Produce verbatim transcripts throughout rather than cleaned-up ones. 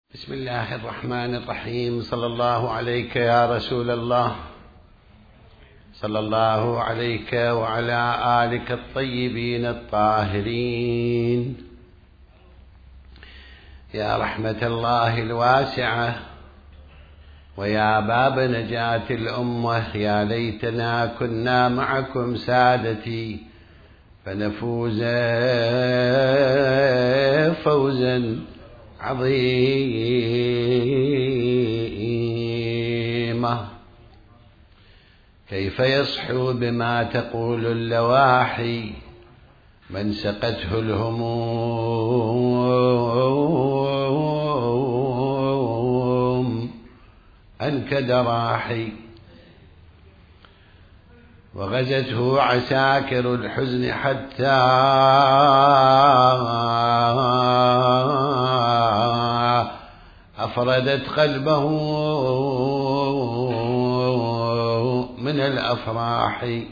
بسم الله الرحمن الرحيم. صلى الله عليك يا رسول الله، صلى الله عليك وعلى آلك الطيبين الطاهرين. يا رحمة الله الواسعة ويا باب نجاة الأمة، يا ليتنا كنا معكم سادتي فنفوز فوزا عظيمة. كيف يصحو بما تقول اللواحي من سقته الهموم أنكد راحي، وغزته عساكر الحزن حتى أفردت قلبه من الأفراح.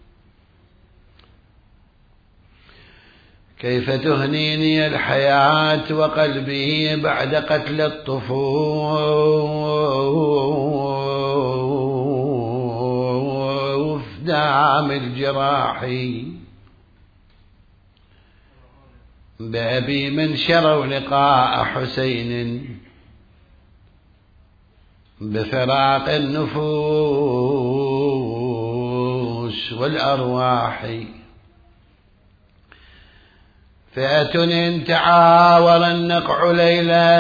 كيف تهنيني الحياة وقلبي بعد قتل الطفوف دام الجراح. بأبي من شروا لقاء حسين بفراق النفوس والأرواح. فئة إن تعاور النقع ليلا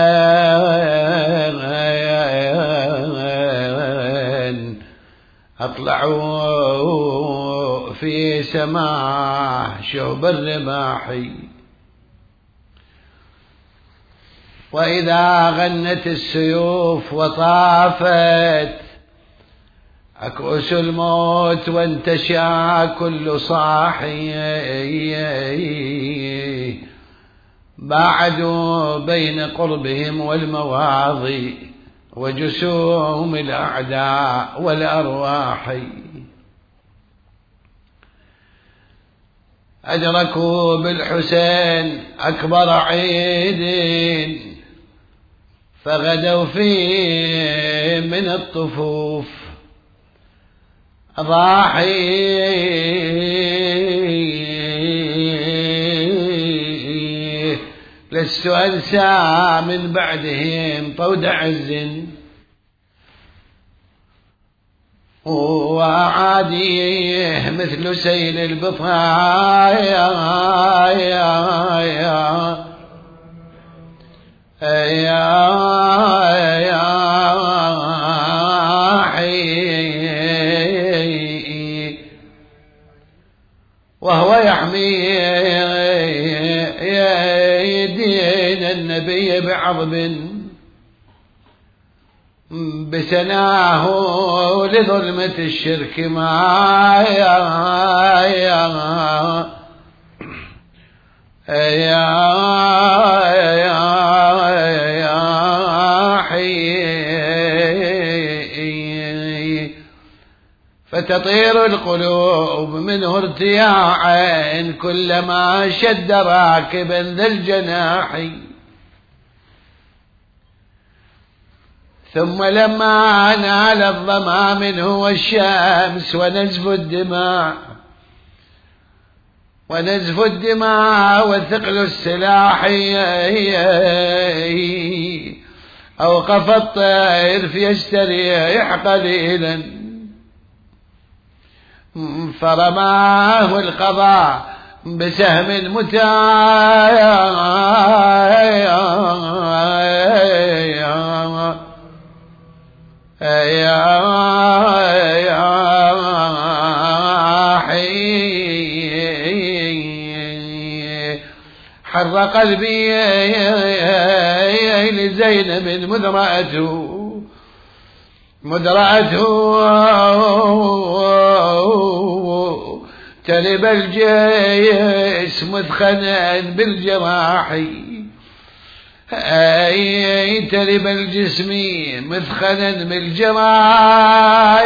أطلعوا في سماه شهب الرماح. وإذا غنت السيوف وطافت أكؤس الموت وانتشى كل صاحي، باعدوا بين قربهم والمواضي وجسوم الأعداء والأرواح. أدركوا بالحسين أكبر عيد فغدوا فيه من الطفوف ضاحي. لست أنسى من بعدهم طود عز وعاديه مثل سيل البطايا وهو يحمي دين النبي بعظم بسناه لظلمة الشرك ما يا يا يا يا حي. فتطير القلوب منه ارتياعا كلما شد راكبا ذا الجناح. ثم لما نال الظما منه والشمس ونزف الدماء ونزف الدماء وثقل السلاح أوقف الطير فيستريح قليلا فرماه القضاء بسهم متايا يا يا حي. حر قلبي لزينب مدرأته مدرأته تلب الجيش مثخنا بالجراح. أي تلب الجسم مثخنا بالجراح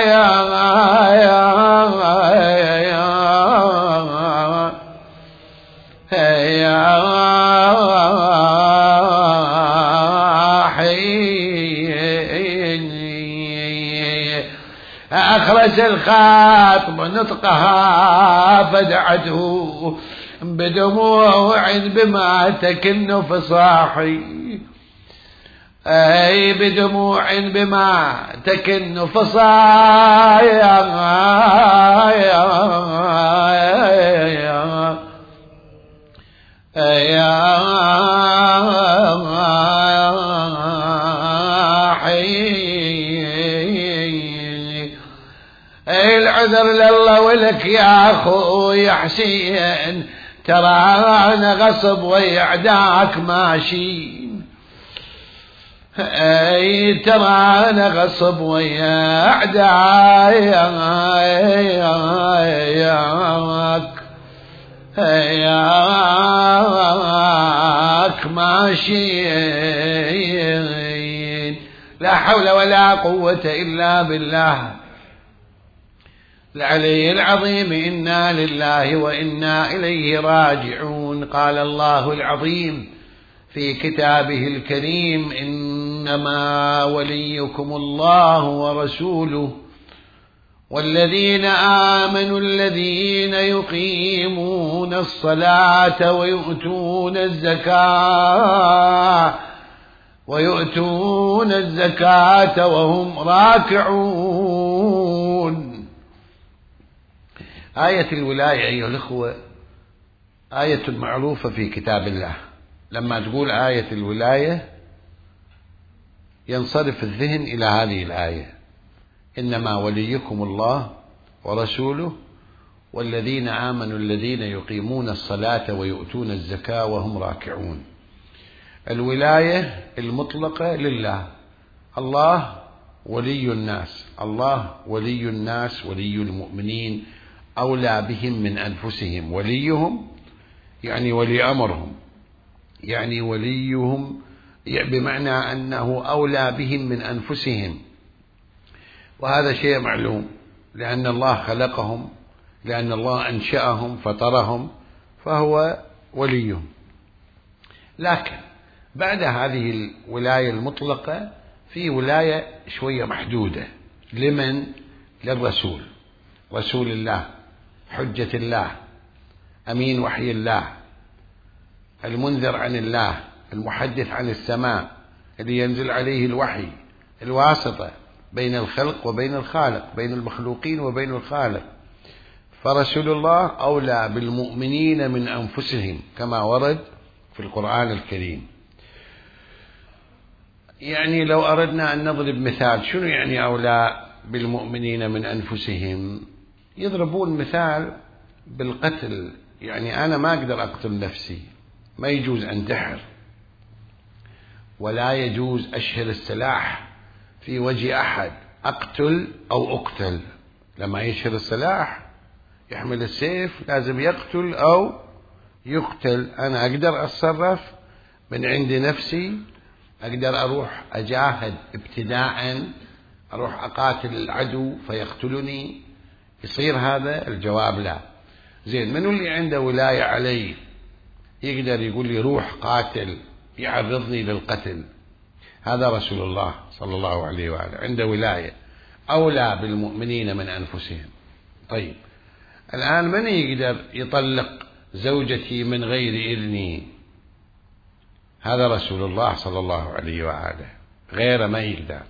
يا حين أخرج الخاطب نطقها فدعته بدموع بما تكن فصاحي أي بدموع بما تكن فصاحي العذر لله ولك يا أخوي حسين ترى أنا غصب ويعداك ماشين أي ترى أنا غصب ويعداك ياك ماشين لا حول ولا قوة إلا بالله العلي العظيم إنا لله وإنا إليه راجعون. قال الله العظيم في كتابه الكريم إنما وليكم الله ورسوله والذين آمنوا الذين يقيمون الصلاة ويؤتون الزكاة ويؤتون الزكاة وهم راكعون. آية الولاية أيها الأخوة آية معروفة في كتاب الله. لما تقول آية الولاية ينصرف الذهن إلى هذه الآية إنما وليكم الله ورسوله والذين آمنوا الذين يقيمون الصلاة ويؤتون الزكاة وهم راكعون. الولاية المطلقة لله. الله ولي الناس، الله ولي الناس ولي المؤمنين أولى بهم من أنفسهم. وليهم يعني ولي أمرهم، يعني وليهم بمعنى أنه أولى بهم من أنفسهم، وهذا شيء معلوم لأن الله خلقهم، لأن الله أنشأهم فطرهم، فهو وليهم. لكن بعد هذه الولاية المطلقة في ولاية شوية محدودة. لمن؟ للرسول، رسول الله، حجة الله، أمين وحي الله، المنذر عن الله، المحدث عن السماء، اللي ينزل عليه الوحي، الواسطة بين الخلق وبين الخالق، بين المخلوقين وبين الخالق. فرسول الله أولى بالمؤمنين من أنفسهم كما ورد في القرآن الكريم. يعني لو أردنا أن نضرب مثال شنو يعني أولى بالمؤمنين من أنفسهم؟ يضربون مثال بالقتل. يعني أنا ما أقدر أقتل نفسي، ما يجوز أنتحر، ولا يجوز أشهر السلاح في وجه أحد أقتل أو أقتل. لما يشهر السلاح يحمل السيف لازم يقتل أو يقتل. أنا أقدر أتصرف من عند نفسي، أقدر أروح أجاهد ابتداء، أروح أقاتل العدو فيقتلني، يصير هذا؟ الجواب لا. زين، من اللي عنده ولاية علي يقدر يقول لي روح قاتل، يعرضني للقتل؟ هذا رسول الله صلى الله عليه وآله، عنده ولاية، أولى بالمؤمنين من أنفسهم. طيب الآن من يقدر يطلق زوجتي من غير إذني؟ هذا رسول الله صلى الله عليه وآله، غير ما يقدر.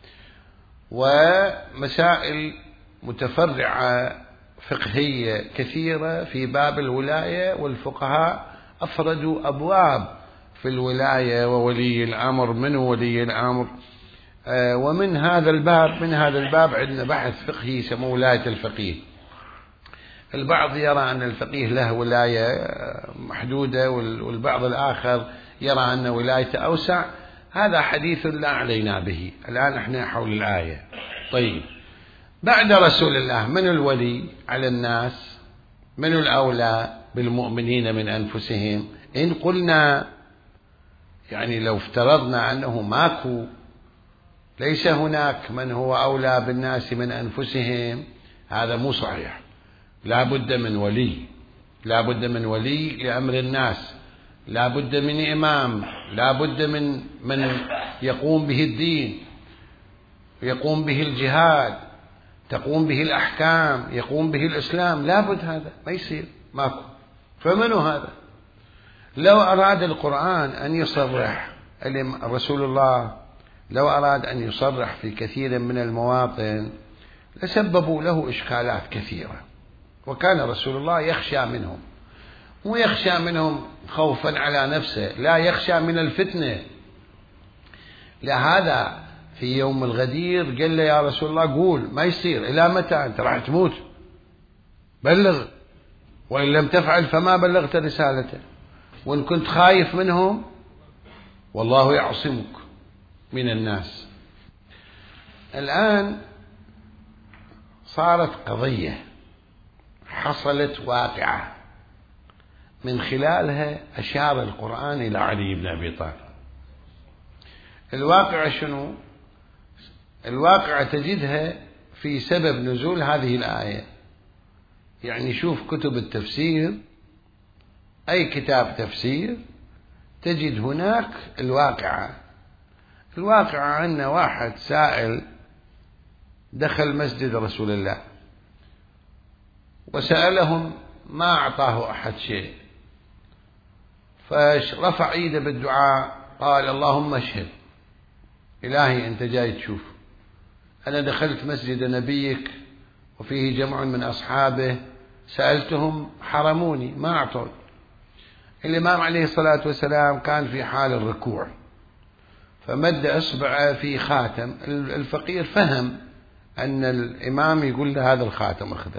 ومسائل متفرعة فقهية كثيرة في باب الولاية، والفقهاء أفردوا أبواب في الولاية وولي الأمر. من ولي الأمر؟ آه ومن هذا الباب من هذا الباب عندنا بحث فقهي يسموه ولاية الفقيه. البعض يرى أن الفقيه له ولاية محدودة، والبعض الآخر يرى أن ولايته أوسع. هذا حديث لا علينا به، الآن احنا حول الآية. طيب بعد رسول الله من الولي على الناس؟ من الأولى بالمؤمنين من أنفسهم؟ إن قلنا يعني لو افترضنا أنه ماكو، ليس هناك من هو أولى بالناس من أنفسهم، هذا مو صحيح. لا بد من ولي، لا بد من ولي لأمر الناس، لا بد من إمام، لا بد من من يقوم به الدين، يقوم به الجهاد، تقوم به الأحكام، يقوم به الإسلام، لا بد هذا ما يصير ماكو. فمنو هذا؟ لو أراد القرآن أن يصرح رسول الله، لو أراد أن يصرح في كثير من المواطن لسببوا له إشكالات كثيرة، وكان رسول الله يخشى منهم، مو يخشى منهم خوفا على نفسه، لا يخشى من الفتنة. لهذا في يوم الغدير قال له يا رسول الله قول، ما يصير، إلى متى أنت راح تموت؟ بلغ، وإن لم تفعل فما بلغت رسالته، وإن كنت خايف منهم والله يعصمك من الناس. الآن صارت قضية، حصلت واقعة من خلالها أشار القرآن إلى علي بن أبي طالب. الواقعة شنو؟ الواقعة تجدها في سبب نزول هذه الآية. يعني شوف كتب التفسير، أي كتاب تفسير تجد هناك الواقعة. الواقعة أن واحد سائل دخل مسجد رسول الله وسألهم ما أعطاه أحد شيء، فرفع ايده بالدعاء قال اللهم اشهد، إلهي أنت جاي تشوف، أنا دخلت مسجد نبيك وفيه جمع من أصحابه سألتهم حرموني ما أعطوني. الإمام عليه الصلاة والسلام كان في حال الركوع فمد إصبعه في خاتم، الفقير فهم أن الإمام يقول له هذا الخاتم أخذه،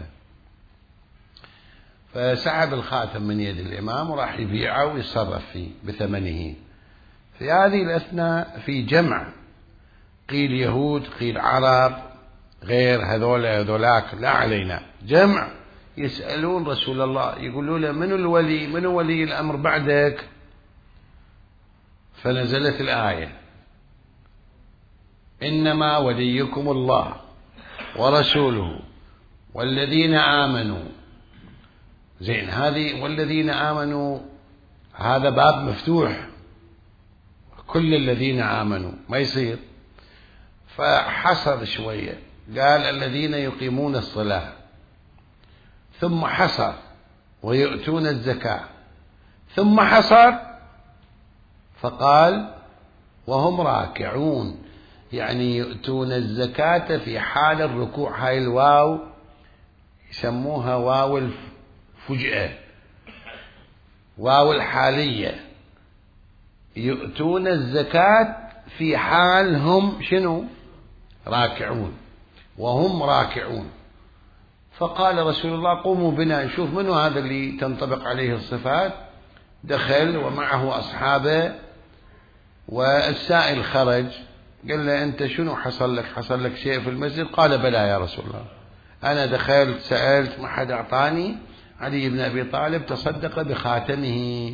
فسحب الخاتم من يد الإمام وراح يبيعه ويتصرف فيه بثمنه. في هذه الأثناء في جمع، قيل يهود قيل عرب غير هذول هذولاك لا علينا، جمع يسألون رسول الله يقولوا له من الولي، من ولي الأمر بعدك؟ فنزلت الآية إنما وليكم الله ورسوله والذين آمنوا. زين، هذه والذين آمنوا هذا باب مفتوح، كل الذين آمنوا ما يصير، فحصر شوية قال الذين يقيمون الصلاة، ثم حصر ويؤتون الزكاة، ثم حصر فقال وهم راكعون، يعني يؤتون الزكاة في حال الركوع. هاي الواو يسموها واو الفجأة، واو الحالية، يؤتون الزكاة في حال هم شنو؟ راكعون، وهم راكعون. فقال رسول الله قوموا بنا نشوف منو هذا اللي تنطبق عليه الصفات. دخل ومعه أصحابه، والسائل خرج قال له أنت شنو حصل لك؟ حصل لك شيء في المسجد؟ قال بلى يا رسول الله، أنا دخلت سألت ما حد أعطاني، علي بن أبي طالب تصدق بخاتمه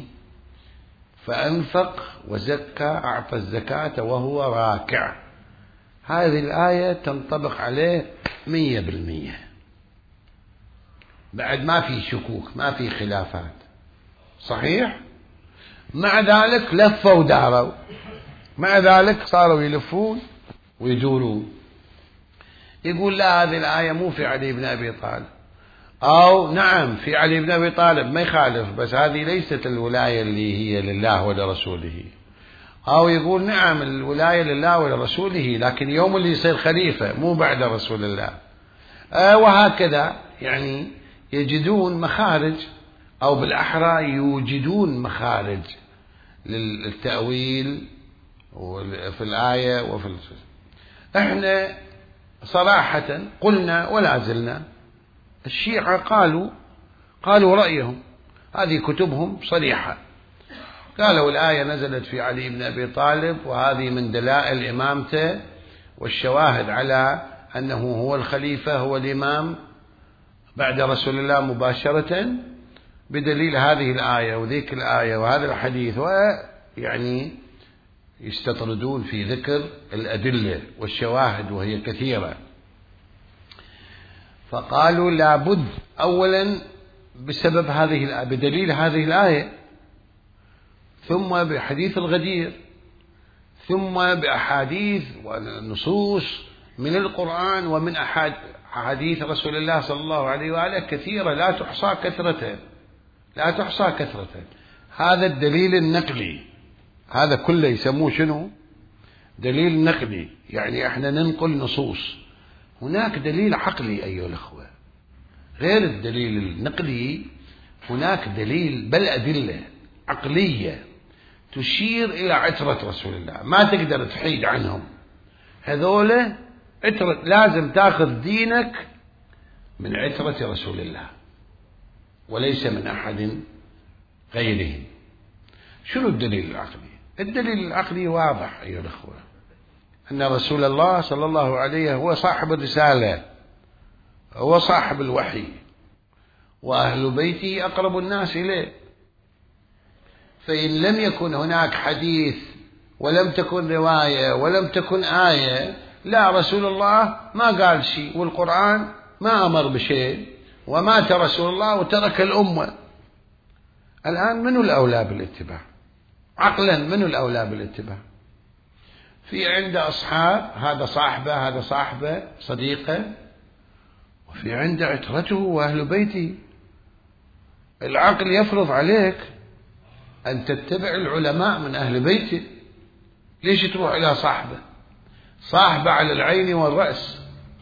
فأنفق وزكى، أعطى الزكاة وهو راكع. هذه الآية تنطبق عليه مية بالمية، بعد ما في شكوك ما في خلافات، صحيح؟ مع ذلك لفوا وداروا، مع ذلك صاروا يلفون ويدورون. يقول لا هذه الآية مو في علي بن أبي طالب، أو نعم في علي بن أبي طالب ما يخالف، بس هذه ليست الولاية اللي هي لله ولرسوله. أو يقول نعم الولاية لله ولرسوله لكن يوم اللي يصير خليفة مو بعد رسول الله. آه وهكذا يعني يجدون مخارج، أو بالأحرى يوجدون مخارج للتأويل في الآية وفي السورة. احنا صراحة قلنا ولا زلنا الشيعة قالوا قالوا رأيهم، هذه كتبهم صريحة، قالوا الآية نزلت في علي بن أبي طالب، وهذه من دلائل إمامته والشواهد على أنه هو الخليفة هو الإمام بعد رسول الله مباشرة، بدليل هذه الآية وذيك الآية وهذا الحديث. ويعني يستطردون في ذكر الأدلة والشواهد وهي كثيرة. فقالوا لابد أولا بسبب هذه بدليل هذه الآية، ثم بحديث الغدير، ثم بأحاديث ونصوص من القرآن ومن أحاديث رسول الله صلى الله عليه وآله كثيرة لا تحصى كثرة، لا تحصى كثرة. هذا الدليل النقلي، هذا كله يسموه شنو؟ دليل نقلي، يعني احنا ننقل نصوص. هناك دليل عقلي أيها الأخوة غير الدليل النقلي، هناك دليل بل أدلة عقلية تشير إلى عترة رسول الله، ما تقدر تحيد عنهم. هذول عترة، لازم تأخذ دينك من عترة رسول الله وليس من أحد غيره. شنو الدليل العقلي؟ الدليل العقلي واضح أيها الأخوة، أن رسول الله صلى الله عليه هو صاحب الرسالة، هو صاحب الوحي، وأهل بيته أقرب الناس إليه. فإن لم يكن هناك حديث ولم تكن رواية ولم تكن آية، لا، رسول الله ما قال شيء، والقرآن ما أمر بشيء، ومات رسول الله وترك الأمة. الآن منو الأولى بالاتباع؟ عقلا منو الأولى بالاتباع؟ في عنده أصحاب، هذا صاحبه، هذا صاحبه صديقه، وفي عنده عترته وأهل بيته. العقل يفرض عليك أن تتبع العلماء من أهل بيته. ليش تروح إلى صاحبه؟ صاحبه على العين والرأس،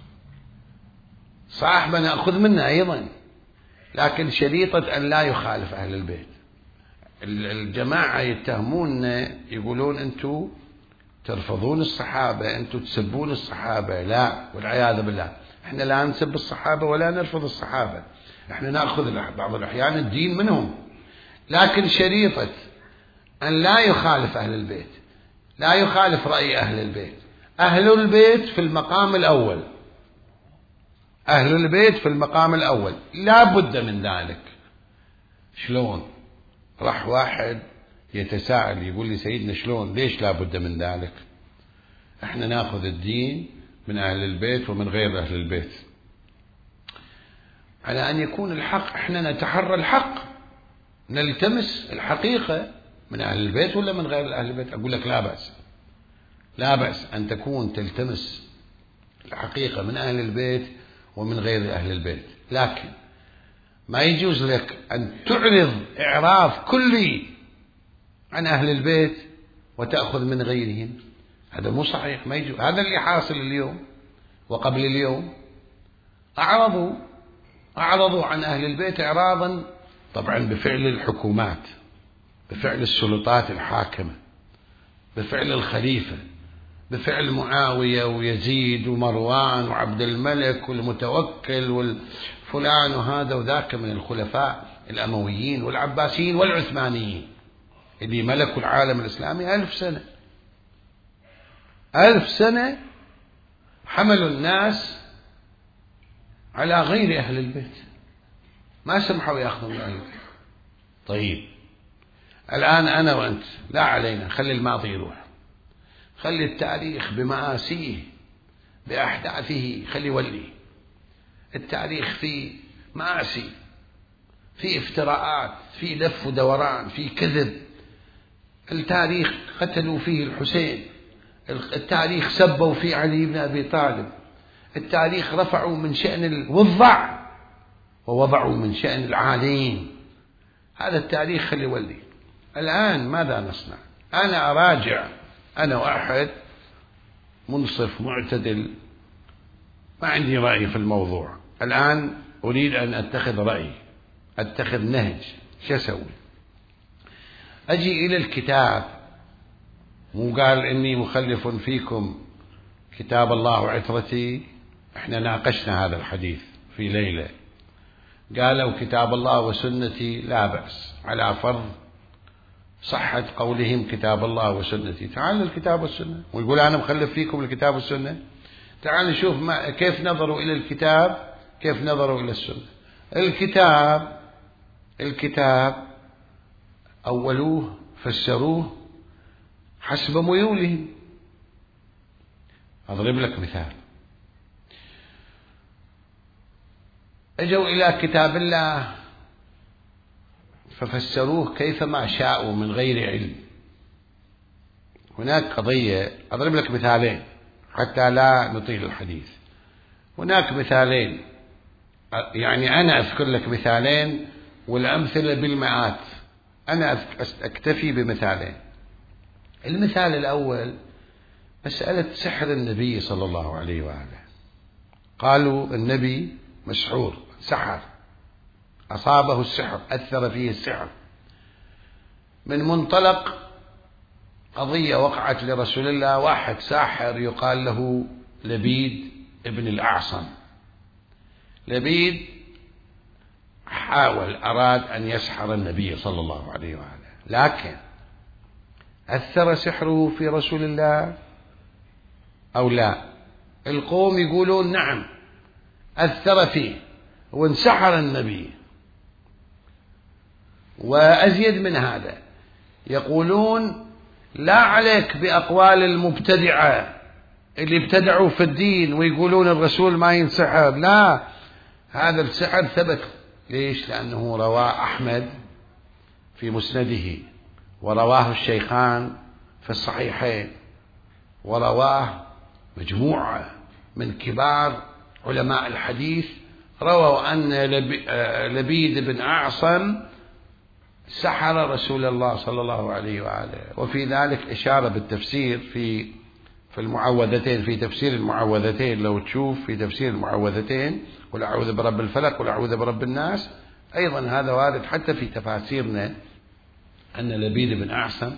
صاحبه نأخذ منه أيضا، لكن شريطة أن لا يخالف أهل البيت. الجماعة يتهمون، يقولون أنتم ترفضون الصحابة، أنتم تسبون الصحابة. لا، والعياذ بالله، احنا لا نسب الصحابة ولا نرفض الصحابة، احنا نأخذ بعض الأحيان الدين منهم، لكن شريطة أن لا يخالف أهل البيت، لا يخالف رأي أهل البيت. أهل البيت في المقام الأول، أهل البيت في المقام الأول، لا بد من ذلك. شلون؟ راح واحد يتساءل يقول لي سيدنا شلون؟ ليش لا بد من ذلك؟ احنا ناخذ الدين من أهل البيت ومن غير أهل البيت، على أن يكون الحق، احنا نتحرى الحق، نلتمس الحقيقة من أهل البيت ولا من غير أهل البيت. أقول لك لا بأس، لا بأس أن تكون تلتمس الحقيقة من أهل البيت ومن غير أهل البيت، لكن ما يجوز لك أن تعرض إعراض كلي عن أهل البيت وتأخذ من غيرهم. هذا مو صحيح، ما يجوز. هذا اللي حاصل اليوم وقبل اليوم، أعرضوا أعرضوا عن أهل البيت إعراضا طبعا بفعل الحكومات، بفعل السلطات الحاكمة، بفعل الخليفة، بفعل معاوية ويزيد ومروان وعبد الملك والمتوكل والفلان وهذا وذاك من الخلفاء الأمويين والعباسيين والعثمانيين اللي ملكوا العالم الإسلامي ألف سنة. ألف سنة حملوا الناس على غير أهل البيت، ما سمحوا يأخذوا من أهل البيت. طيب الآن أنا وأنت لا علينا، خلي الماضي يروح، خلي التاريخ بمآسيه بأحداثه، خلي ولي. التاريخ فيه مآسي، فيه افتراءات، فيه لف ودوران، فيه كذب. التاريخ قتلوا فيه الحسين، التاريخ سبوا فيه علي بن أبي طالب، التاريخ رفعوا من شأن الوضع ووضعوا من شأن العالين. هذا التاريخ خلي ولي. الآن ماذا نصنع؟ أنا أراجع، أنا واحد منصف معتدل، ما عندي رأي في الموضوع. الآن أريد أن أتخذ رأي، أتخذ نهج. شو أسوي؟ أجي إلى الكتاب، مو قال إني مخلف فيكم كتاب الله وعترتي؟ إحنا ناقشنا هذا الحديث في ليلة، قالوا كتاب الله وسنتي لا بأس، على فرض صحة قولهم كتاب الله وسنتي. تعال الكتاب والسنة، ويقول أنا مخلف فيكم الكتاب والسنة. تعال نشوف ما كيف نظروا إلى الكتاب، كيف نظروا إلى السنة. الكتاب الكتاب أولوه فسروه حسب ميولهم. أضرب لك مثال، أجوا إلى كتاب الله ففسروه كيفما شاءوا من غير علم. هناك قضية، أضرب لك مثالين حتى لا نطيل الحديث. هناك مثالين، يعني أنا أذكر لك مثالين والأمثلة بالمئات، أنا أكتفي بمثالين. المثال الأول مسألة سحر النبي صلى الله عليه وآله. قالوا النبي مسحور، سحر، أصابه السحر، أثر فيه السحر، من منطلق قضية وقعت لرسول الله. واحد ساحر يقال له لبيد ابن الأعصم. لبيد حاول أراد أن يسحر النبي صلى الله عليه وآله، لكن أثر سحره في رسول الله أو لا؟ القوم يقولون نعم أثر فيه وانسحر النبي. وأزيد من هذا، يقولون لا عليك بأقوال المبتدعة اللي ابتدعوا في الدين ويقولون الرسول ما ينسحر، لا، هذا السحر ثبت. ليش؟ لأنه رواه أحمد في مسنده، ورواه الشيخان في الصحيحين، ورواه مجموعة من كبار علماء الحديث، رووا أن لبيد بن أعصم سحر رسول الله صلى الله عليه وآله. وفي ذلك إشارة بالتفسير في في المعوذتين، في تفسير المعوذتين، لو تشوف في تفسير المعوذتين، قل أعوذ برب الفلق قل أعوذ برب الناس، أيضا هذا وارد حتى في تفاسيرنا أن لبيد بن أعصم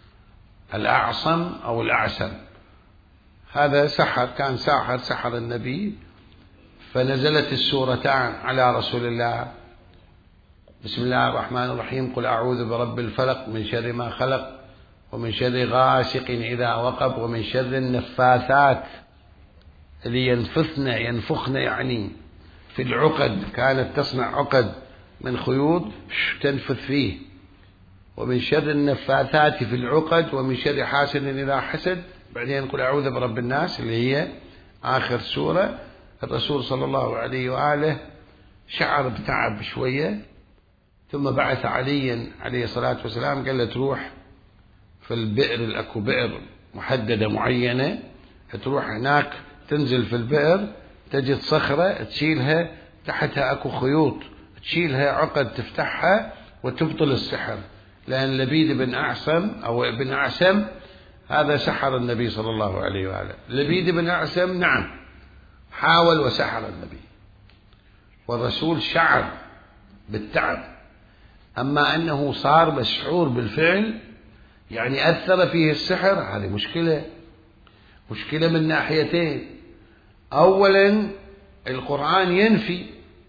الأعصم أو الأعسم هذا سحر، كان ساحر، سحر النبي. فنزلت السورتان على رسول الله، بسم الله الرحمن الرحيم، قل أعوذ برب الفلق من شر ما خلق ومن شر غاسق إذا وقب ومن شر النفاثات اللي ينفثن ينفخن يعني في العقد، كانت تصنع عقد من خيوط تنفث فيه، ومن شر النفاثات في العقد ومن شر حاسد إذا حسد. بعدين قل أعوذ برب الناس اللي هي آخر سورة. الرسول صلى الله عليه وآله شعر بتعب شوية، ثم بعث عليا عليه الصلاة والسلام، قال له تروح في البئر، الأكو بئر محددة معينة، تروح هناك تنزل في البئر تجد صخرة تشيلها، تحتها أكو خيوط، تشيلها عقد تفتحها وتبطل السحر. لأن لبيد بن أعصم أو ابن أعسم هذا سحر النبي صلى الله عليه وآله. لبيد بن أعسم نعم حاول وسحر النبي، والرسول شعر بالتعب. أما أنه صار مسحور بالفعل، يعني أثر فيه السحر، هذه مشكلة، مشكلة من ناحيتين. أولا القرآن ينفي،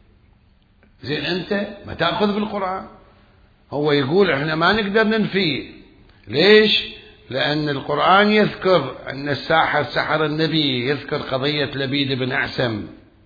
زين أنت ما تأخذ بالقرآن، هو يقول إحنا ما نقدر ننفيه. ليش؟ لأن القرآن يذكر أن الساحر سحر النبي، يذكر قضية لبيد بن أعسم،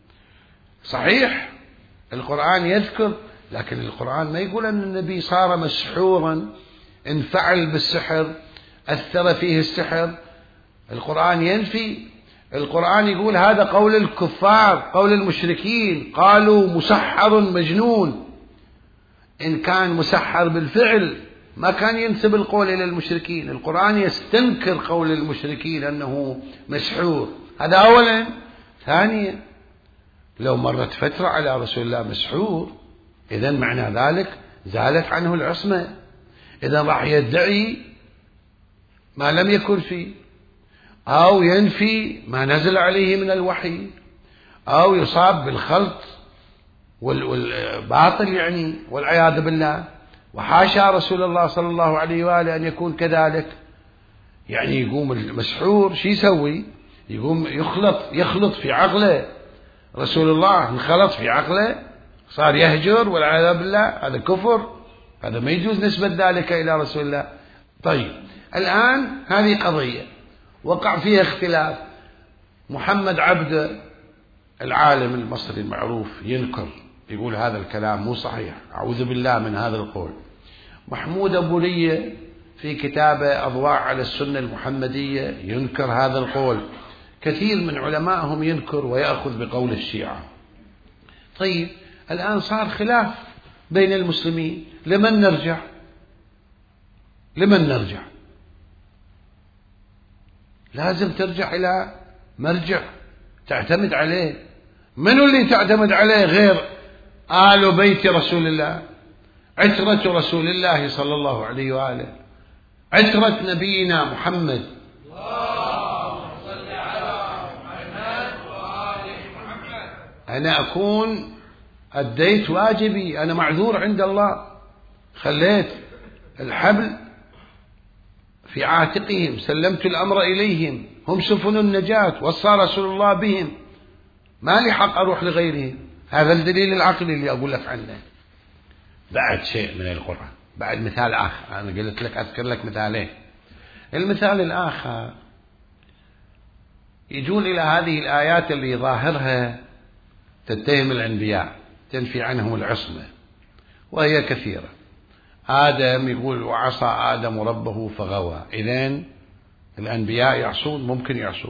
صحيح القرآن يذكر، لكن القرآن ما يقول أن النبي صار مسحورا، انفعل بالسحر، أثر فيه السحر. القرآن ينفي، القرآن يقول هذا قول الكفار، قول المشركين، قالوا مسحر مجنون. إن كان مسحر بالفعل ما كان ينسب القول إلى المشركين، القرآن يستنكر قول المشركين أنه مسحور. هذا أولا. ثانيا لو مرت فترة على رسول الله مسحور، إذن معنى ذلك زالت عنه العصمة، إذن راح يدعي ما لم يكن فيه، أو ينفي ما نزل عليه من الوحي، أو يصاب بالخلط والباطل يعني والعياذ بالله. وحاشا رسول الله صلى الله عليه وآله أن يكون كذلك. يعني يقوم المسحور شي يسوي؟ يقوم يخلط يخلط في عقله، رسول الله انخلط في عقله، صار يهجر والعياذ بالله، هذا كفر، هذا ما يجوز نسبة ذلك إلى رسول الله. طيب الآن هذه قضية وقع فيها اختلاف. محمد عبده العالم المصري المعروف ينكر، يقول هذا الكلام مو صحيح، أعوذ بالله من هذا القول. محمود أبو لية في كتابه أضواء على السنة المحمدية ينكر هذا القول. كثير من علمائهم ينكر ويأخذ بقول الشيعة. طيب الآن صار خلاف بين المسلمين. لمن نرجع؟ لمن نرجع؟ لازم ترجع إلى مرجع تعتمد عليه. من اللي تعتمد عليه غير آل بيت رسول الله، عترة رسول الله صلى الله عليه وآله، عترة نبينا محمد. اللهم صل على محمد وآل محمد. أنا أكون أديت واجبي، أنا معذور عند الله، خليت الحبل في عاتقهم، سلمت الأمر إليهم، هم سفن النجاة، وصى رسول الله بهم، ما لي حق أروح لغيرهم. هذا الدليل العقلي اللي أقول لك عنه. بعد شيء من القرآن، بعد مثال آخر، أنا قلت لك أذكر لك مثالين. المثال الآخر يجون إلى هذه الآيات اللي ظاهرها تتهم الأنبياء، تنفي عنهم العصمة، وهي كثيرة. آدم يقول وعصى آدم ربه فغوى، إذن الأنبياء يعصون، ممكن يعصون.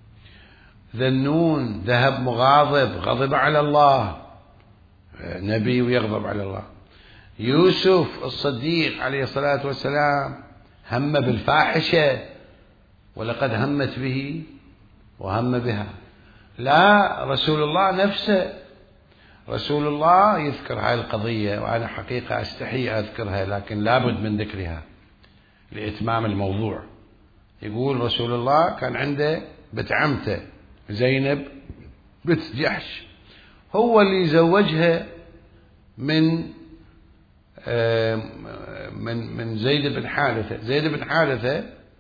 ذنون ذهب مغاضب، غضب على الله، نبي ويغضب على الله. يوسف الصديق عليه الصلاة والسلام هم بالفاحشة، ولقد همت به وهم بها. لا، رسول الله نفسه، رسول الله يذكر هاي القضية، وأنا حقيقة أستحي أذكرها، لكن لابد من ذكرها لإتمام الموضوع. يقول رسول الله كان عنده بنت عمته زينب بنت جحش، هو اللي زوجها من من من زيد بن حارثة. زيد بن حارثة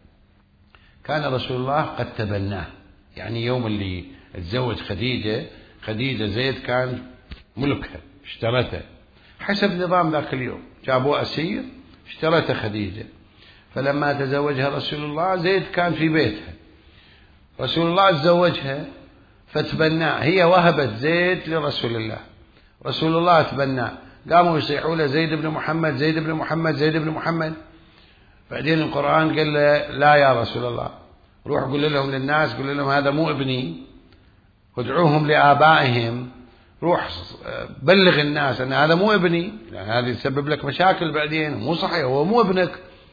كان رسول الله قد تبناه، يعني يوم اللي تزوج خديجة، خديجة زيد كان ملكها، اشترته حسب نظام ذاك اليوم، جابوه أسير، اشترته خديجة. فلما تزوجها رسول الله زيد كان في بيتها، رسول الله تزوجها فتبناه، هي وهبت زيد لرسول الله، رسول الله تبناه. قاموا يصيحوا له زيد بن محمد، زيد بن محمد، زيد بن محمد. بعدين القرآن قال له لا يا رسول الله، روح قل لهم للناس، قل لهم هذا مو ابني، وادعوهم لآبائهم، روح بلغ الناس أن هذا مو ابني، لأن هذا يسبب لك مشاكل بعدين، مو صحيح، هو مو ابنك.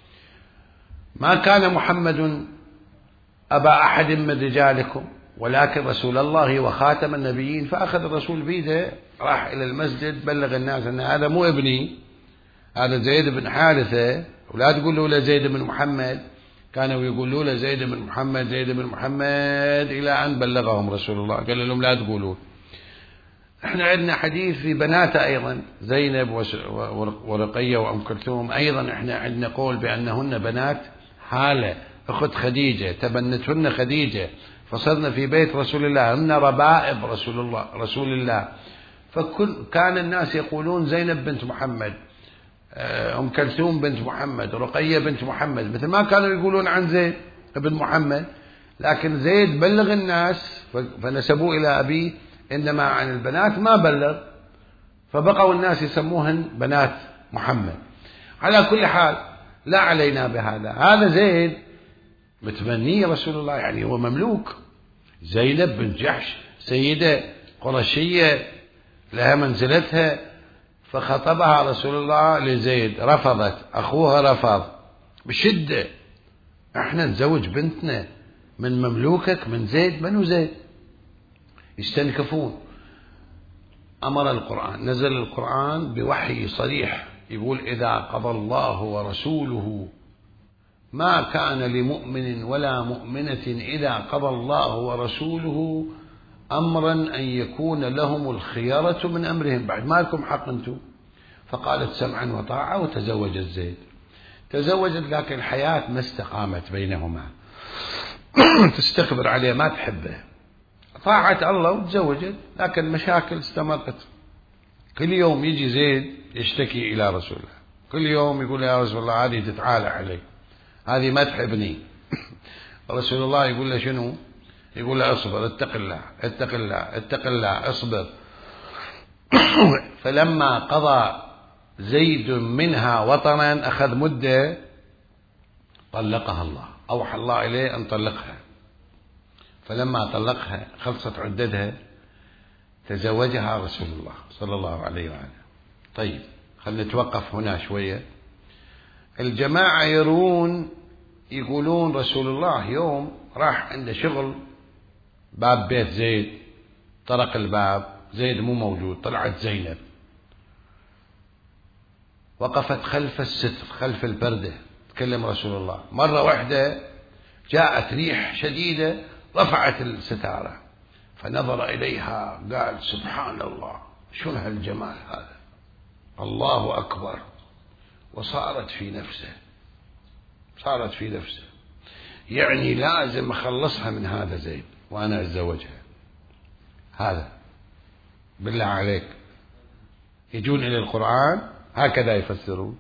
ما كان محمد أبا أحد من رجالكم ولكن رسول الله وخاتم النبيين. فأخذ الرسول بيده، راح إلى المسجد، بلغ الناس أن هذا مو ابني، هذا زيد بن حارثة، ولا تقولوا له زيد بن محمد. كانوا يقولوا له زيد بن محمد، زيد بن محمد، إلى أن بلغهم رسول الله قال لهم لا تقولوا. احنا عندنا حديث في بناته أيضا، زينب ورقية وأم كلثوم، أيضا احنا عندنا قول بأنهن بنات هالة أخت خديجة، تبنتهن خديجة، فصرنا في بيت رسول الله، هن ربائب رسول الله رسول الله. فكل كان الناس يقولون زينب بنت محمد، أم كلثوم بنت محمد، رقية بنت محمد، مثل ما كانوا يقولون عن زيد ابن محمد. لكن زيد بلغ الناس فنسبوه إلى أبيه، إنما عن البنات ما بلغ، فبقوا الناس يسموهن بنات محمد. على كل حال لا علينا بهذا. هذا زيد متبني رسول الله، يعني هو مملوك. زينب بنت جحش سيدة قرشية لها منزلتها، فخطبها رسول الله لزيد، رفضت، أخوها رفض بشدة، احنا نزوج بنتنا من مملوكك من زيد. منو زيد؟ يستنكفون. أمر القرآن، نزل القرآن بوحي صريح يقول إذا قضى الله ورسوله ما كان لمؤمن ولا مؤمنة إذا قضى الله ورسوله أمرا أن يكون لهم الخيارة من أمرهم، بعد ما لكم حق أنتم. فقالت سمعا وطاعة وتزوجت زيد. تزوجت لكن الحياة ما استقامت بينهما، تستكبر عليه، ما تحبه، طاعت الله وتزوجت، لكن مشاكل استمرت. كل يوم يجي زيد يشتكي إلى رسول الله، كل يوم يقول يا رسول الله هذه تتعالى علي، هذه ما تحبني. رسول الله يقول له شنو؟ يقول له اصبر، اتق الله اتق الله اتق الله، اصبر. فلما قضى زيد منها وطنا، أخذ مدة، طلقها الله، أوحى الله إليه أن طلقها. فلما طلقها خلصت عدتها، تزوجها رسول الله صلى الله عليه وآله. طيب خلنا نتوقف هنا شوية. الجماعة يرون يقولون رسول الله يوم راح عنده شغل باب بيت زيد، طرق الباب، زيد مو موجود، طلعت زينب وقفت خلف الستر خلف البردة تكلم رسول الله. مرة واحدة جاءت ريح شديدة رفعت الستارة فنظر إليها قال سبحان الله شنو هالجمال هذا، الله أكبر. وصارت في نفسه صارت في نفسه يعني لازم أخلصها من هذا زيد وأنا أتزوجها. هذا بالله عليك يجون إلى القرآن هكذا يفسرون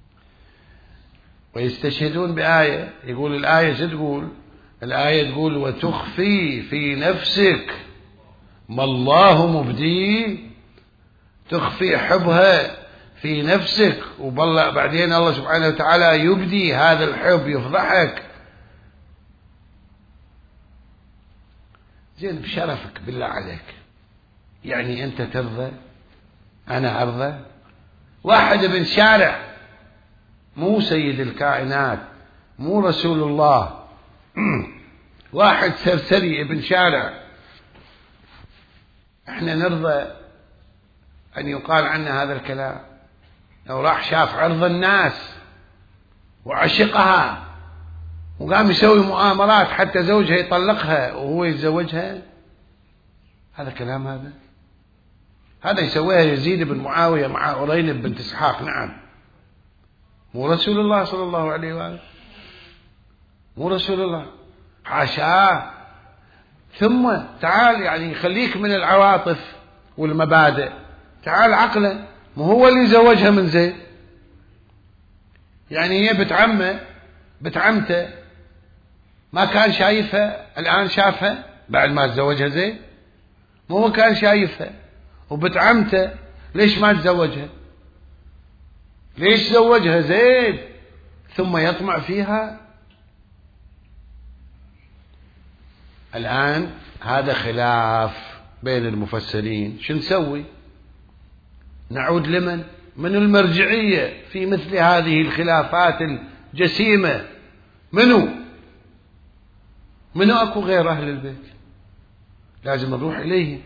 ويستشهدون بآية. يقول الآية شو تقول؟ الآية تقول وتخفي في نفسك ما الله مبديه، تخفي حبها في نفسك وبالله بعدين الله سبحانه وتعالى يبدي هذا الحب يفضحك. زين بشرفك بالله عليك يعني أنت ترضى أنا أرضى؟ واحد ابن شارع مو سيد الكائنات مو رسول الله واحد سرسري ابن شارع احنا نرضى أن يقال عنا هذا الكلام؟ لو راح شاف عرض الناس وعشقها وقام يسوي مؤامرات حتى زوجها يطلقها وهو يتزوجها، هذا كلام؟ هذا هذا يسويها يزيد بن معاوية مع أرينب بنت إسحاق. نعم مو رسول الله صلى الله عليه وآله، مو رسول الله، حاشاه. ثم تعال يعني خليك من العواطف والمبادئ، تعال عقلا. ما هو اللي زوجها من زيد، يعني هي بنت عمه بنت عمته ما كان شايفها، الآن شافها بعد ما تزوجها زيد. ما هو كان شايفها وبنت عمته، ليش ما تزوجها؟ ليش زوجها زيد ثم يطمع فيها؟ الآن هذا خلاف بين المفسرين، شو نسوي؟ نعود لمن؟ من المرجعية في مثل هذه الخلافات الجسيمة؟ منو؟ منو أكو غير أهل البيت؟ لازم نروح إليهم،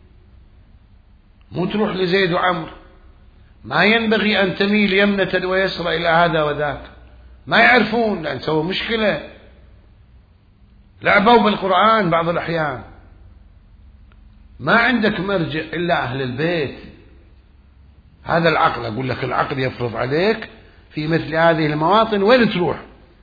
مو تروح لزيد وعمر. ما ينبغي أن تميل يمنة ويسرى إلى هذا وذاك، ما يعرفون لأن سووا مشكلة، لعبوا بالقرآن بعض الأحيان. ما عندك مرجع إلا أهل البيت. هذا العقل، أقول لك العقل يفرض عليك في مثل هذه المواطن. وين تروح؟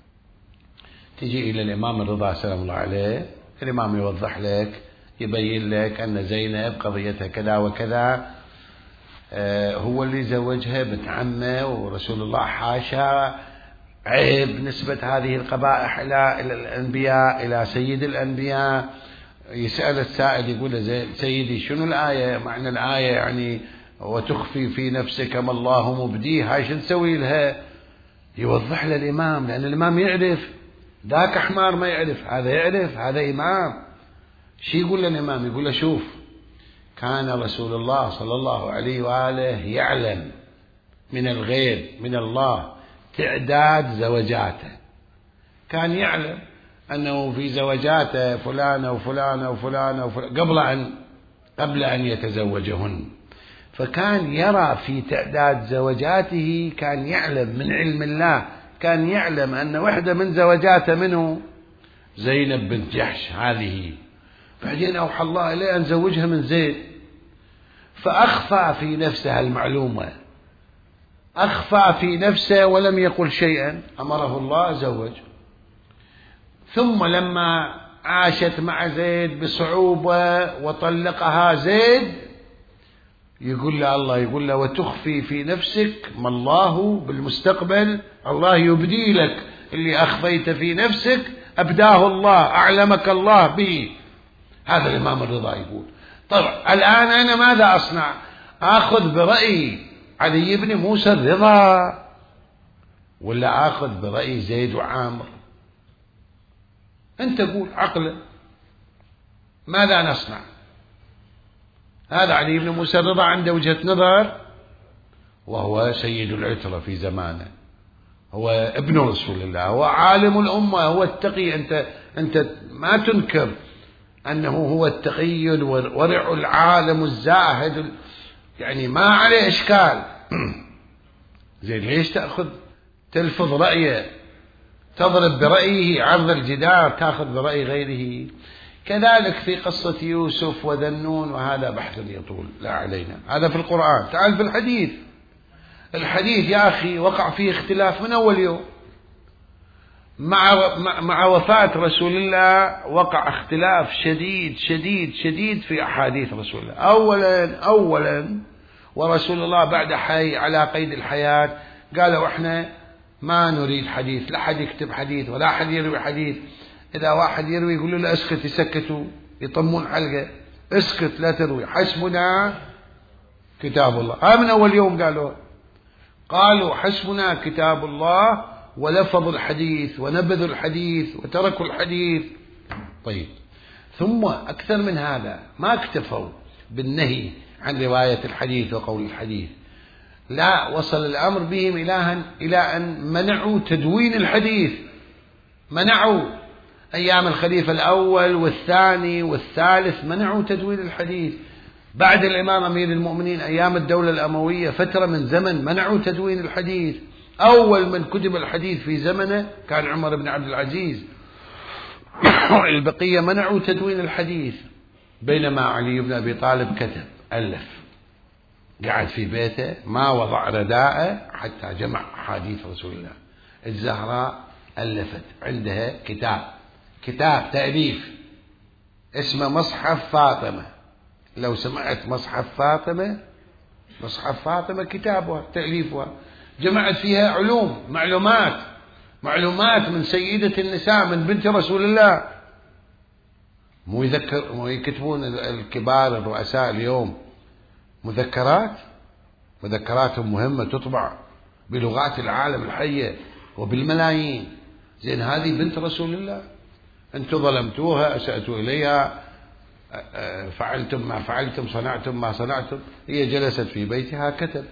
تجي إلى الإمام الرضا سلام الله عليه، الإمام يوضح لك، يبين لك أن زينب قضيتها كذا وكذا، آه هو اللي زوجها بنت عمه ورسول الله حاشا، عيب نسبة هذه القبائح إلى الأنبياء إلى سيد الأنبياء. يسأل السائل يقول له سيدي شنو الآية؟ معنى الآية يعني وتخفي في نفسك ما الله مبديه، هاي شو نسوي لها؟ يوضح له الإمام، لأن الإمام يعرف، ذاك حمار ما يعرف، هذا يعرف، هذا إمام. شي يقول له الإمام؟ يقول له شوف، كان رسول الله صلى الله عليه وآله يعلم من الغيب من الله تعداد زوجاته، كان يعلم أنه في زوجاته فلانة وفلانة وفلانة وفلانة قبل أن قبل أن يتزوجهن، فكان يرى في تعداد زوجاته، كان يعلم من علم الله، كان يعلم أن واحدة من زوجاته منه زينب بنت جحش هذه، بعدين أوحى الله إليه أن زوجها من زيد، فأخفى في نفسه المعلومة، أخفى في نفسه ولم يقل شيئا، أمره الله زوج. ثم لما عاشت مع زيد بصعوبة وطلقها زيد، يقول له الله، يقول له وتخفي في نفسك ما الله بالمستقبل، الله يبدي لك اللي أخفيت في نفسك أبداه الله، أعلمك الله به. هذا الإمام الرضا يقول. طبعا الآن أنا ماذا أصنع؟ آخذ برأي علي بن موسى الرضا ولا آخذ برأي زيد وعامر؟ أنت قول عقلا ماذا نصنع؟ هذا علي بن موسى الرضا عنده وجهة نظر وهو سيد العترة في زمانه، هو ابن رسول الله، هو عالم الأمة، هو التقي. أنت أنت ما تنكر أنه هو التقي الورع العالم الزاهد، يعني ما عليه إشكال. زين، ليش تأخذ تلفظ رأيه، تضرب برأيه عرض الجدار، تأخذ برأي غيره؟ كذلك في قصة يوسف وذنون، وهذا بحث يطول لا علينا، هذا في القرآن. تعال في الحديث، الحديث يا أخي وقع فيه اختلاف من أول يوم. مع مع وفاة رسول الله وقع اختلاف شديد شديد شديد في أحاديث رسول الله. أولا أولا ورسول الله بعد حي على قيد الحياة قالوا احنا ما نريد حديث، لا حد يكتب حديث ولا حد يروي حديث. إذا واحد يروي يقولوا له اسكت، يسكتوا، يطمون حلقة، اسكت لا تروي، حسبنا كتاب الله. ها من أول يوم قالوا قالوا حسبنا كتاب الله، ولفظوا الحديث ونبذوا الحديث وتركوا الحديث. طيب، ثم أكثر من هذا ما اكتفوا بالنهي عن رواية الحديث وقول الحديث، لا، وصل الأمر بهم إلى أن منعوا تدوين الحديث. منعوا أيام الخليفة الأول والثاني والثالث، منعوا تدوين الحديث. بعد الإمام أمير المؤمنين أيام الدولة الأموية فترة من زمن منعوا تدوين الحديث. أول من كتب الحديث في زمنه كان عمر بن عبد العزيز. البقية منعوا تدوين الحديث، بينما علي بن أبي طالب كتب، ألف، قعد في بيته ما وضع رداءه حتى جمع حديث رسول الله. الزهراء ألفت، عندها كتاب كتاب تأليف اسمه مصحف فاطمة. لو سمعت مصحف فاطمة، مصحف فاطمة كتابها تأليفها، جمعت فيها علوم، معلومات معلومات من سيدة النساء، من بنت رسول الله. مو يذكر مو يكتبون الكبار الرؤساء اليوم مذكرات، مذكراتهم مهمة تطبع بلغات العالم الحية وبالملايين. زين، هذه بنت رسول الله، أنتم ظلمتوها، أسأتوا إليها، فعلتم ما فعلتم، صنعتم ما صنعتم. هي جلست في بيتها كتب.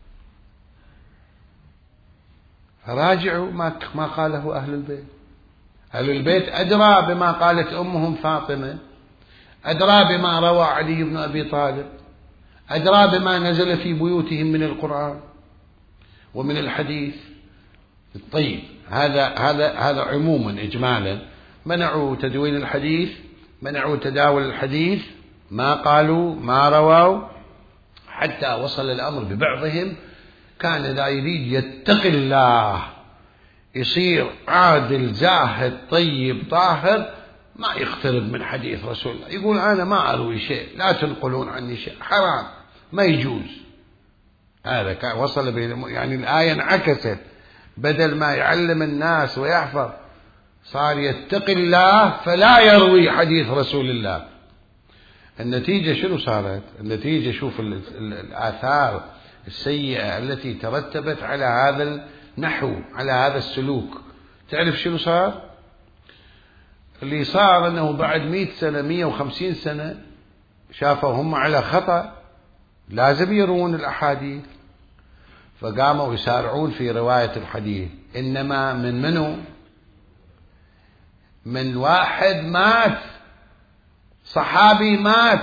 فراجعوا ما ما قاله أهل البيت. أهل البيت أدرى بما قالت أمهم فاطمة، أدرى بما روى علي بن أبي طالب، أدرى بما نزل في بيوتهم من القرآن ومن الحديث. طيب، هذا هذا هذا عموما إجمالا. منعوا تدوين الحديث، منعوا تداول الحديث، ما قالوا ما رووا، حتى وصل الأمر ببعضهم كان إذا يريد يتقي الله، يصير عادل زاهد طيب طاهر، ما يقترب من حديث رسول الله، يقول أنا ما أروي شيء، لا تنقلون عني شيء، حرام، ما يجوز. هذا كان وصل، يعني الآية انعكست، بدل ما يعلم الناس ويحفظ صار يتقي الله فلا يروي حديث رسول الله. النتيجة شنو صارت؟ النتيجة شوف الآثار السيئة التي ترتبت على هذا النحو، على هذا السلوك. تعرف شنو صار؟ اللي صار أنه بعد مئة سنة مئة وخمسين سنة شافوا هم على خطأ، لازم يروون الأحاديث، فقاموا يسارعون في رواية الحديث. إنما من منو؟ من واحد مات، صحابي مات،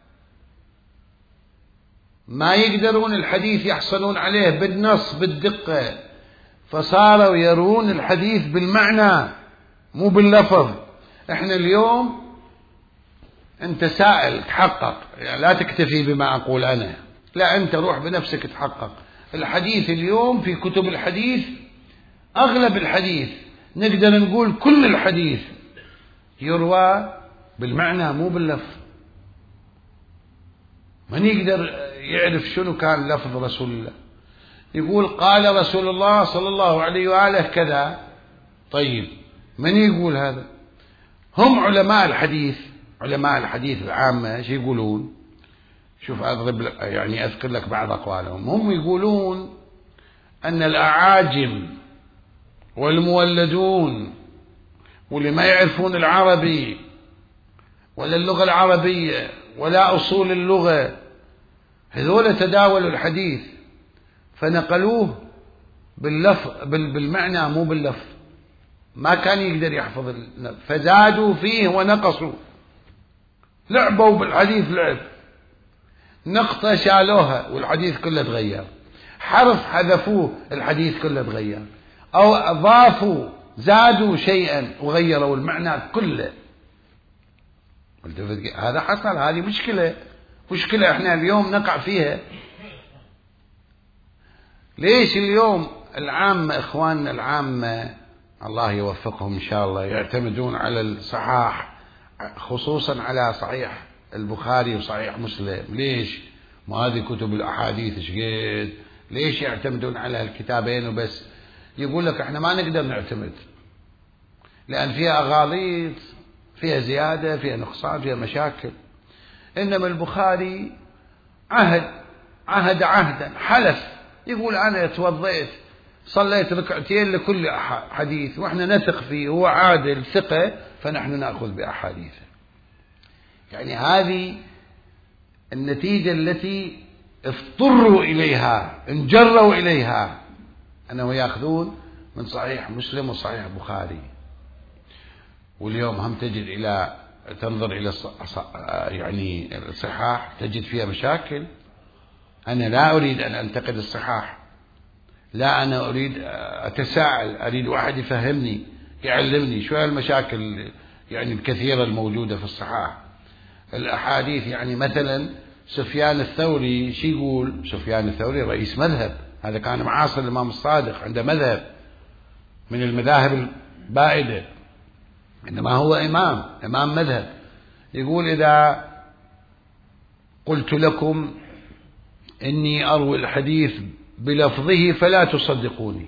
ما يقدرون الحديث يحصلون عليه بالنص بالدقة، فصاروا يرون الحديث بالمعنى مو باللفظ. احنا اليوم انت سائل تحقق، يعني لا تكتفي بما اقول انا، لا، انت روح بنفسك تحقق. الحديث اليوم في كتب الحديث، اغلب الحديث نقدر نقول كل الحديث يروى بالمعنى مو باللفظ. من يقدر يعرف شنو كان لفظ رسول الله؟ يقول قال رسول الله صلى الله عليه وآله كذا. طيب، من يقول هذا؟ هم علماء الحديث، علماء الحديث العامة ايش يقولون؟ شوف أضرب يعني أذكر لك بعض أقوالهم. هم يقولون أن الأعاجم والمولدون واللي ما يعرفون العربي ولا اللغة العربية ولا أصول اللغة، هذول تداولوا الحديث، فنقلوه باللفظ بالمعنى مو باللفظ، ما كان يقدر يحفظ، فزادوا فيه ونقصوا، لعبوا بالحديث لعب، نقطة شالوها والحديث كله تغير، حرف حذفوه الحديث كله تغير، أو أضافوا زادوا شيئا وغيروا المعنى كله. هذا حصل، هذه مشكلة، مشكلة احنا اليوم نقع فيها. ليش اليوم العامة اخواننا العامة الله يوفقهم ان شاء الله يعتمدون على الصحاح، خصوصا على صحيح البخاري وصحيح مسلم؟ ليش؟ ما هذه كتب الاحاديث شقد، ليش يعتمدون على الكتابين وبس؟ يقول لك احنا ما نقدر نعتمد لان فيها اغاليط، فيها زيادة، فيها نقصان، فيها مشاكل. انما البخاري عهد عهد عهدا حلف، يقول انا توضيت صليت ركعتين لكل حديث، واحنا نثق فيه، هو عادل ثقة، فنحن نأخذ بأحاديثه. يعني هذه النتيجة التي اضطروا إليها، انجروا إليها، أنه يأخذون من صحيح مسلم وصحيح بخاري. واليوم هم تجد إلى تنظر إلى يعني الصحاح تجد فيها مشاكل. أنا لا أريد أن أنتقد الصحاح، لا، أنا أريد أتساءل، أريد واحد يفهمني يعلمني شو المشاكل يعني الكثيرة الموجودة في الصحاح. الأحاديث يعني مثلا سفيان الثوري شي يقول؟ سفيان الثوري رئيس مذهب، هذا كان معاصر الإمام الصادق، عنده مذهب من المذاهب البائدة، إنما هو إمام إمام مذهب. يقول إذا قلت لكم إني أروي الحديث بلفظه فلا تصدقوني،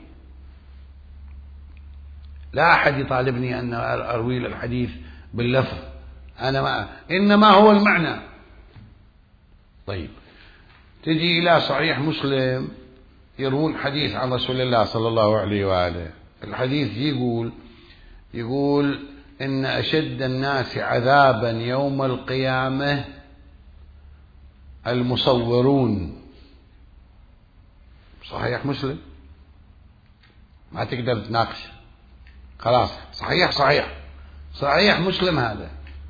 لا أحد يطالبني أن أروي الحديث باللفظ، أنا ما إنما هو المعنى. طيب تجي إلى صحيح مسلم يروون حديث عن رسول الله صلى الله عليه وآله، الحديث يقول يقول إن أشد الناس عذابا يوم القيامة المصورون. صحيح مسلم، ما تقدر تناقش، خلاص صحيح صحيح صحيح مسلم، هذا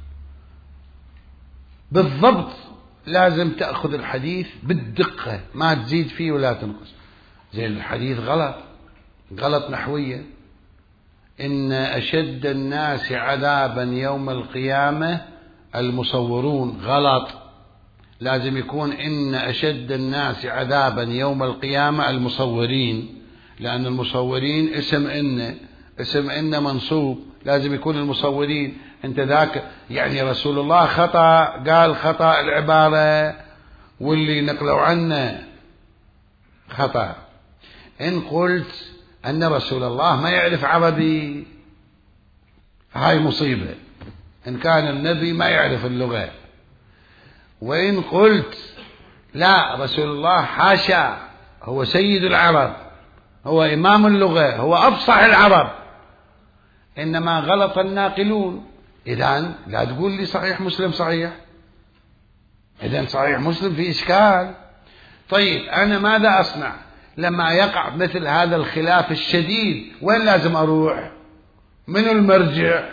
بالضبط. لازم تأخذ الحديث بالدقة، ما تزيد فيه ولا تنقص. زين الحديث غلط، غلط نحوية، إن أشد الناس عذابا يوم القيامة المصورون، غلط، لازم يكون إن أشد الناس عذابا يوم القيامة المصورين، لأن المصورين اسم إن اسم إن منصوب، لازم يكون المصورين. أنت ذاك يعني رسول الله خطأ، قال خطأ العبارة، واللي نقلوا عنه خطأ. إن قلت أن رسول الله ما يعرف عربي، هاي مصيبة، إن كان النبي ما يعرف اللغة. وإن قلت لا، رسول الله حاشا، هو سيد العرب، هو إمام اللغة، هو أفصح العرب، إنما غلط الناقلون، إذن لا تقول لي صحيح مسلم صحيح، إذن صحيح مسلم في إشكال. طيب أنا ماذا أصنع لما يقع مثل هذا الخلاف الشديد؟ وين لازم أروح؟ من المرجع؟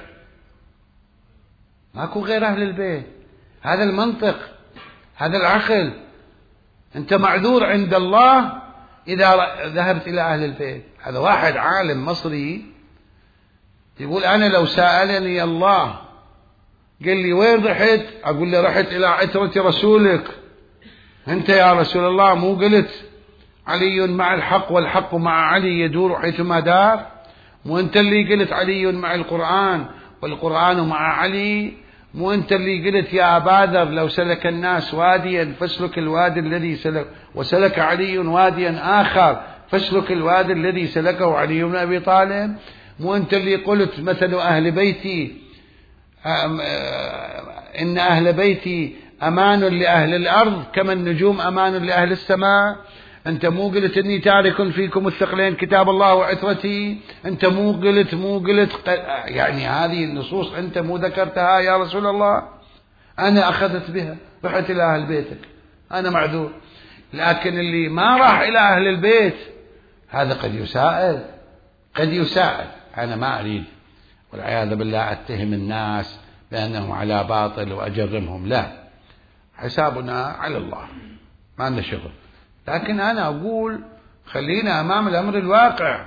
ماكو غير أهل البيت، هذا المنطق، هذا العقل. أنت معذور عند الله إذا ذهبت إلى أهل البيت. هذا واحد عالم مصري يقول أنا لو سألني الله قال لي وين رحت، أقول له رحت إلى عترة رسولك. أنت يا رسول الله مو قلت علي مع الحق والحق مع علي يدور حيثما دار؟ مو أنت اللي قلت علي مع القرآن والقرآن مع علي؟ مو أنت اللي قلت يا أبا ذر لو سلك الناس واديا فاسلك الوادي الذي سلك وسلك علي واديا آخر فاسلك الوادي الذي سلكه علي بن أبي طالب؟ مو أنت اللي قلت مثل أهل بيتي إن أهل بيتي أمان لأهل الأرض كما النجوم أمان لأهل السماء؟ أنت مو قلت إني تارك فيكم الثقلين كتاب الله وعترتي؟ أنت مو قلت مو قلت يعني هذه النصوص أنت مو ذكرتها يا رسول الله؟ أنا أخذت بها، رحت إلى أهل بيتك، أنا معذور. لكن اللي ما راح إلى أهل البيت هذا قد يساءل، قد يساءل. أنا ما أريد والعياذ بالله أتهم الناس بأنهم على باطل وأجرمهم، لا، حسابنا على الله، ما عندنا شغل. لكن أنا أقول خلينا أمام الأمر الواقع.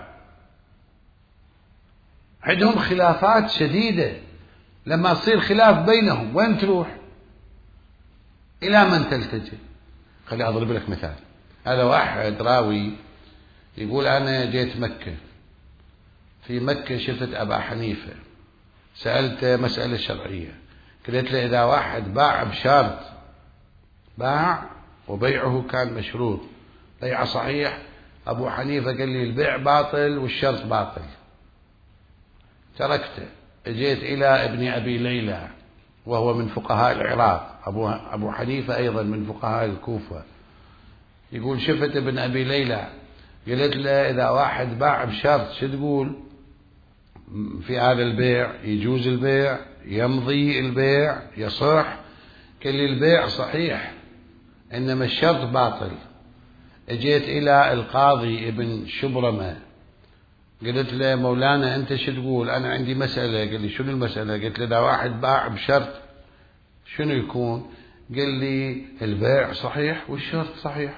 عندهم خلافات شديدة، لما تصير خلاف بينهم وين تروح؟ إلى من تلتجئ؟ خلي أضرب لك مثال. هذا واحد راوي يقول أنا جيت مكة، في مكة شفت أبا حنيفة، سألته مسألة شرعية، قلت له إذا واحد باع بشرط، باع وبيعه كان مشروط، بيعه صحيح، أبو حنيفة قال لي البيع باطل والشرط باطل، تركته. جيت إلى ابن أبي ليلى وهو من فقهاء العراق، أبو, أبو حنيفة أيضا من فقهاء الكوفة، يقول شفت ابن أبي ليلى، قلت له إذا واحد باع بشرط شو تقول في هذا البيع؟ يجوز البيع؟ يمضي البيع؟ يصح؟ قال لي البيع صحيح إنما الشرط باطل. اجيت إلى القاضي ابن شبرمة، قلت له مولانا أنت شو تقول؟ أنا عندي مسألة. قال لي شنو المسألة؟ قلت له إذا واحد باع بشرط شنو يكون؟ قال لي البيع صحيح والشرط صحيح.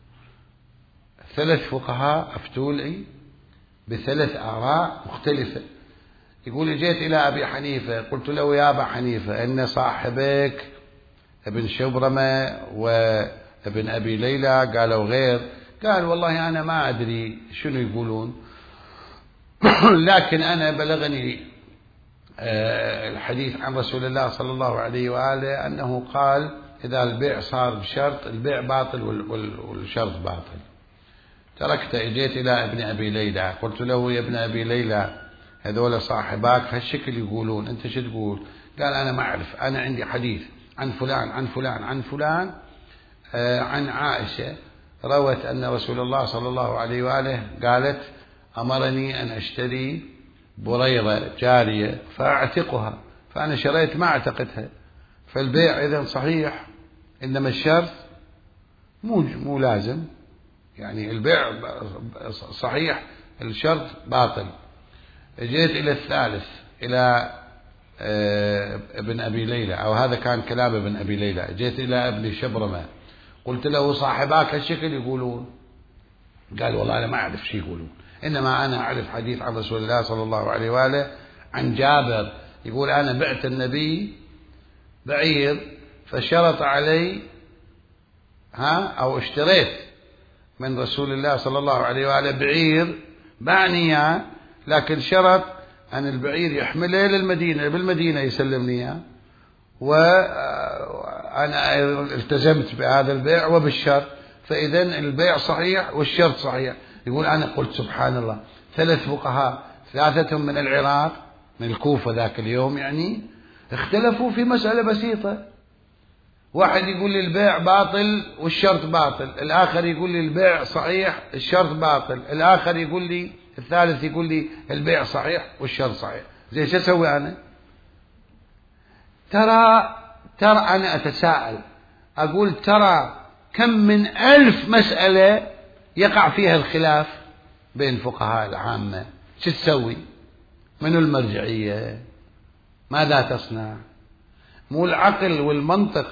ثلاث فقهاء أفتوا لي بثلاث آراء مختلفة. يقول جيت إلى أبي حنيفة، قلت له يا أبا حنيفة إن صاحبك ابن شبرمة وابن أبي ليلى قالوا غير. قال والله أنا ما أدري شنو يقولون، لكن أنا بلغني الحديث عن رسول الله صلى الله عليه وآله أنه قال إذا البيع صار بشرط البيع باطل والشرط باطل. تركت. اجيت إلى ابن أبي ليلى، قلت له يا ابن أبي ليلى هذول صاحباك هالشكل يقولون، أنت شو تقول؟ قال أنا ما أعرف، أنا عندي حديث عن فلان عن فلان عن فلان آه عن عائشة روت أن رسول الله صلى الله عليه وآله قالت أمرني أن أشتري بريرة جارية فأعتقها، فأنا شريت ما أعتقتها، فالبيع إذن صحيح، إنما الشرط مو مو لازم، يعني البيع صحيح الشرط باطل. جيت إلى الثالث إلى ابن أبي ليلى، أو هذا كان كلام ابن أبي ليلى، جيت إلى ابن شبرمة قلت له صاحباك هالشكل يقولون؟ قال والله أنا ما أعرف شو يقولون، إنما أنا أعرف حديث عن رسول الله صلى الله عليه وآله عن جابر يقول أنا بعت النبي بعير فشرط علي ها أو اشتريت من رسول الله صلى الله عليه وآله بعير بعني، لكن شرط أن البعير يحمله للمدينة، بالمدينة يسلمني إياه، وأنا التزمت بهذا البيع وبالشرط، فإذا البيع صحيح والشرط صحيح. يقول أنا قلت سبحان الله، ثلاث فقهاء ثلاثتهم من العراق من الكوفة ذاك اليوم يعني اختلفوا في مسألة بسيطة، واحد يقول لي البيع باطل والشرط باطل، الآخر يقول لي البيع صحيح الشرط باطل، الآخر يقول لي الثالث يقول لي البيع صحيح والشرط صحيح. زي شو أسوي أنا؟ ترى ترى أنا أتساءل أقول ترى كم من ألف مسألة يقع فيها الخلاف بين فقهاء العامة، شو تسوي؟ منو المرجعية؟ ماذا تصنع؟ مو العقل والمنطق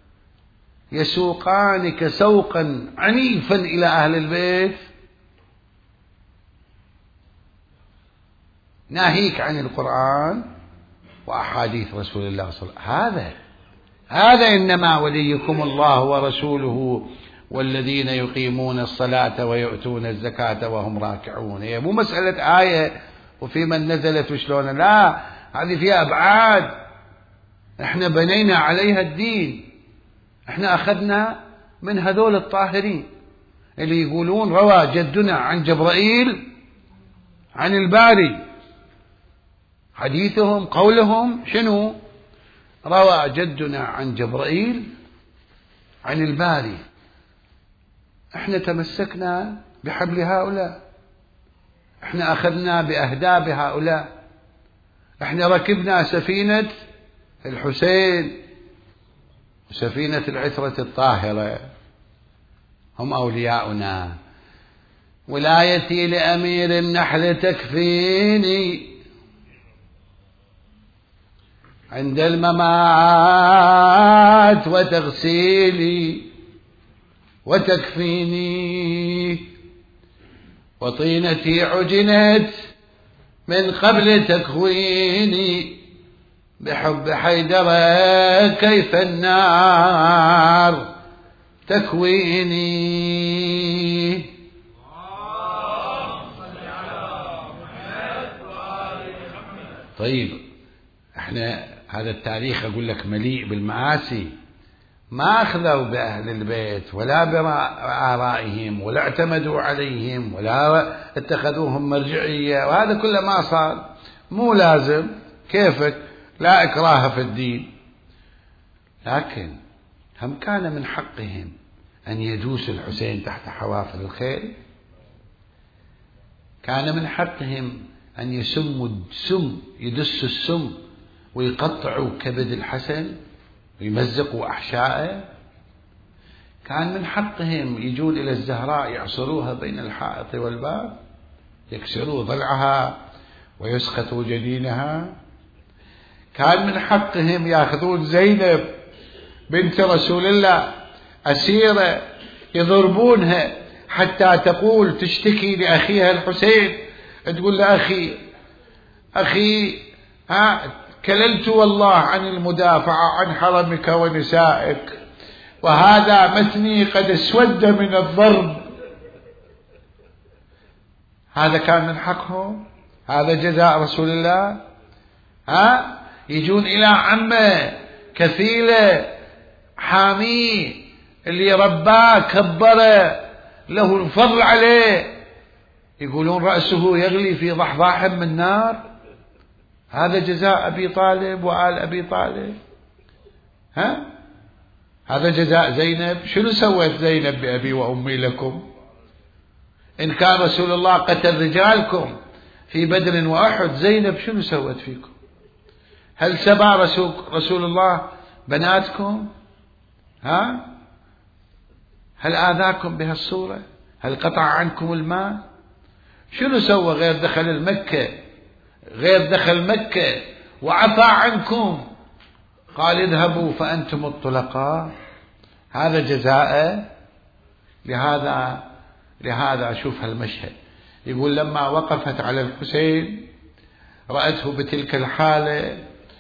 يسوقانك سوقا عنيفا إلى أهل البيت، ناهيك عن القرآن وأحاديث رسول الله صلى الله عليه وسلم. هذا هذا إنما وليكم الله ورسوله والذين يقيمون الصلاة ويؤتون الزكاة وهم راكعون. هي مو مسألة آية وفي من نزلت وشلون، لا، هذه فيها أبعاد، احنا بنينا عليها الدين، احنا أخذنا من هذول الطاهرين اللي يقولون روى جدنا عن جبرائيل عن الباري، حديثهم قولهم شنو؟ روى جدنا عن جبرائيل عن الباري. احنا تمسكنا بحبل هؤلاء، احنا أخذنا بأهداب هؤلاء، احنا ركبنا سفينة الحسين وسفينة العترة الطاهرة، هم أولياؤنا. ولايتي لأمير النحل تكفيني عند الممات وتغسيلي وتكفيني، وطينتي عجنت من قبل تكويني، بحب حيدر كيف النار تكويني. طيب احنا هذا التاريخ اقول لك مليء بالمآسي، ما اخذوا باهل البيت ولا بآرائهم ولا اعتمدوا عليهم ولا اتخذوهم مرجعية، وهذا كله ما صار. مو لازم، كيفك، لا إكراه في الدين، لكن هم كان من حقهم أن يدوس الحسين تحت حوافر الخيل، كان من حقهم أن يسموا السم، يدسوا السم ويقطعوا كبد الحسن ويمزقوا أحشائه، كان من حقهم يجون إلى الزهراء يعصروها بين الحائط والباب، يكسروا ضلعها ويسقطوا جنينها، كان من حقهم يأخذون زينب بنت رسول الله أسيرة يضربونها حتى تقول تشتكي لأخيها الحسين، تقول له أخي أخي ها كللت والله عن المدافعة عن حرمك ونسائك، وهذا متني قد اسود من الضرب. هذا كان من حقهم، هذا جزاء رسول الله. ها يجون إلى عمه كفيله حاميه اللي رباه كبره له الفضل عليه، يقولون رأسه يغلي في ضحضاح من نار. هذا جزاء أبي طالب وآل أبي طالب. ها هذا جزاء زينب. شنو سويت زينب بأبي وأمي لكم؟ إن كان رسول الله قتل رجالكم في بدر وأحد، زينب شنو سوت فيكم؟ هل سبى رسول, رسول الله بناتكم؟ ها هل آذاكم بهالصورة؟ هل قطع عنكم الماء؟ شنو سوى غير دخل المكة، غير دخل مكة وعفى عنكم، قال اذهبوا فأنتم الطلقاء. هذا جزاء. لهذا لهذا شوف هالمشهد، يقول لما وقفت على الحسين رأته بتلك الحالة،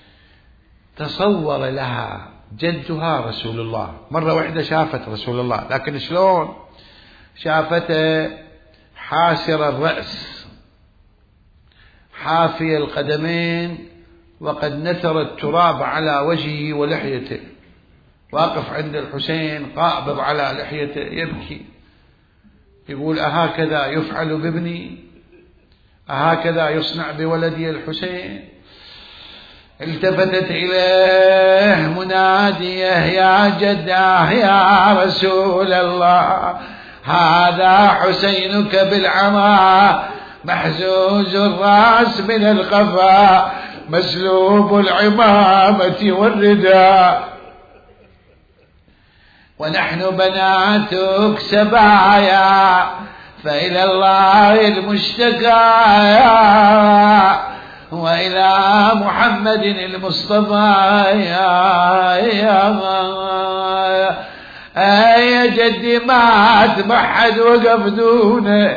تصور لها جدها رسول الله. مرة واحدة شافت رسول الله، لكن شلون شافته؟ حاسر الرأس حافي القدمين وقد نثر التراب على وجهه ولحيته، واقف عند الحسين قابض على لحيته يبكي، يقول أهكذا يفعل بابني؟ أهكذا يصنع بولدي الحسين؟ التفتت إليه منادية يا جداه يا رسول الله، هذا حسينك بالعمى محزوز الرأس من القفا مسلوب العمامة والرداء، ونحن بناتك سبايا فإلى الله المشتكى وإلى محمد المصطفى. يا يا يا جدي ما تمحد وقف دونه،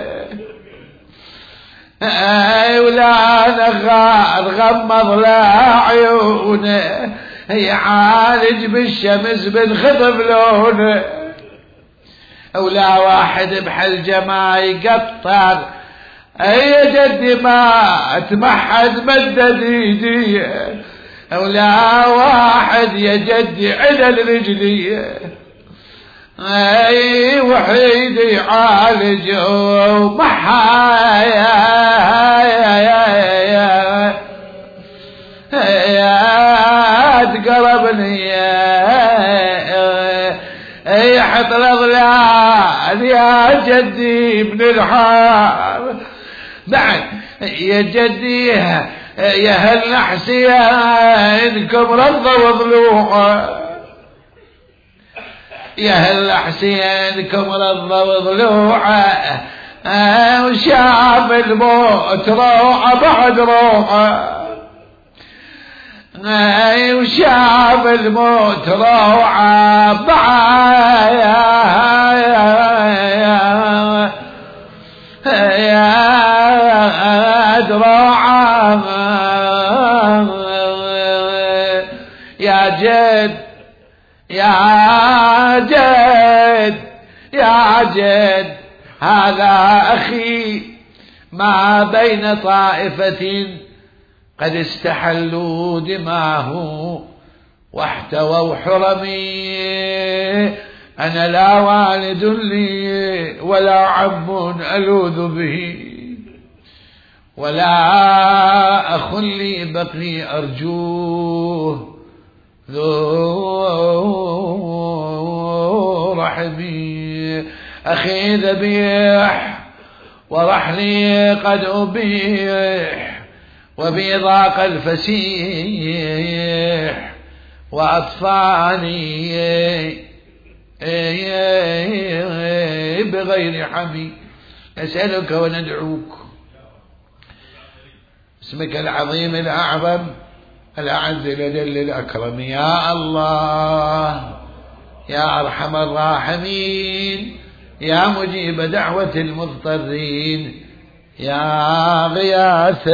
اي ولا نغار غمض لا عيونه، يعالج بالشمس بنخطف لونه، ولا واحد بحلجه ما يقطر. اي جدي ما تمحد مدد ايدي، ولا واحد يا جدي عدل رجلي، اي وحيد يعالج ومحا يا تقربني يا حط الاضلال يا جدي ابن الحار. بعد يا جدي يا هالنحسية انكم رضوا ضلوعه، يا هلا حسين كمر ضلوعه وشاف الموت روعه بعد روعه وشاف الموت روعه بعد روعه يا جد يا جد يا جد هذا أخي ما بين طائفة قد استحلوا دماه واحتووا حرمي. أنا لا والد لي ولا عم ألوذ به ولا أخ لي بقي أرجوه ذو رحمي. أخي ذبيح ورحلي قد أبيح وبي ضاق الفسيح وأطفالي بغير حمي. نسألك وندعوك اسمك العظيم الأعظم الأعز الأجل الأكرم يا الله يا أرحم الراحمين يا مجيب دعوة المضطرين يا غياث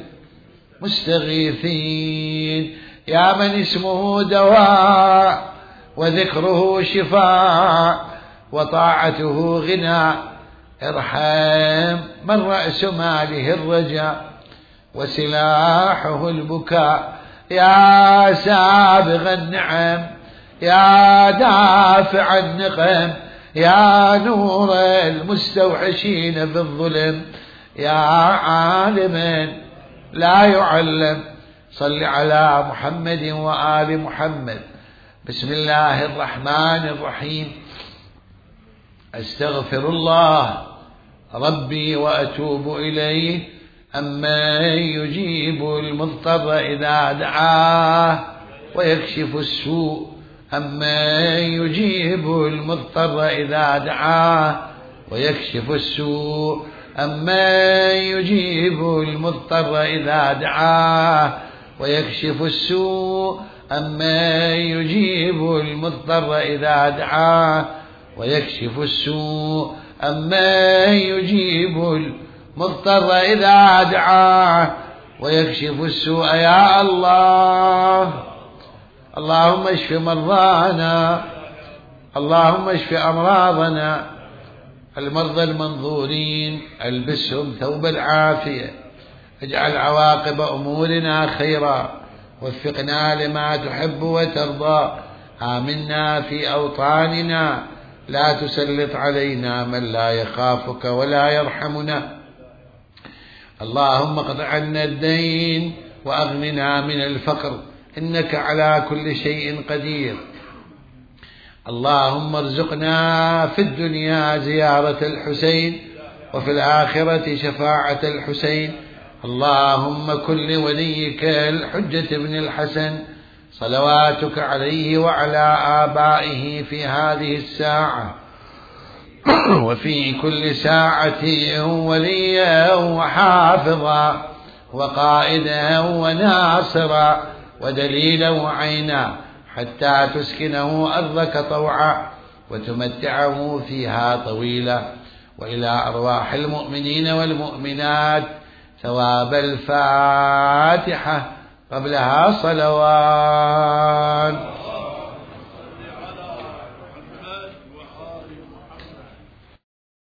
المستغيثين يا من اسمه دواء وذكره شفاء وطاعته غنى. ارحم من رأس ماله الرجاء وسلاحه البكاء يا سابغ النعم يا دافع النقم يا نور المستوحشين في الظلم يا عالم لا يعلم. صل على محمد وآل محمد. بسم الله الرحمن الرحيم. أستغفر الله ربي وأتوب إليه أمن يجيب المضطر إذا دعاه ويكشف السوء أمن يجيب المضطر إذا دعاه ويكشف السوء أمن يجيب المضطر إذا دعاه ويكشف السوء أمن يجيب المضطر إذا دعاه ويكشف السوء أمن يجيب المضطر إذا دعاه ويكشف السوء يا الله. اللهم اشف مرضانا اللهم اشف أمراضنا المرضى المنظورين البسهم ثوب العافية. اجعل عواقب أمورنا خيرا وفقنا لما تحب وترضى. آمنا في أوطاننا لا تسلط علينا من لا يخافك ولا يرحمنا. اللهم اقض عنا الدين وأغننا من الفقر إنك على كل شيء قدير. اللهم ارزقنا في الدنيا زيارة الحسين وفي الآخرة شفاعة الحسين. اللهم كن لوليك الحجة بن الحسن صلواتك عليه وعلى آبائه في هذه الساعة وفي كل ساعة وليا وحافظا وقائدا وناصرا ودليلا وعينا حتى تسكنه أرضك طوعا وتمتعه فيها طويلا. وإلى أرواح المؤمنين والمؤمنات ثواب الفاتحة قبلها صلوات.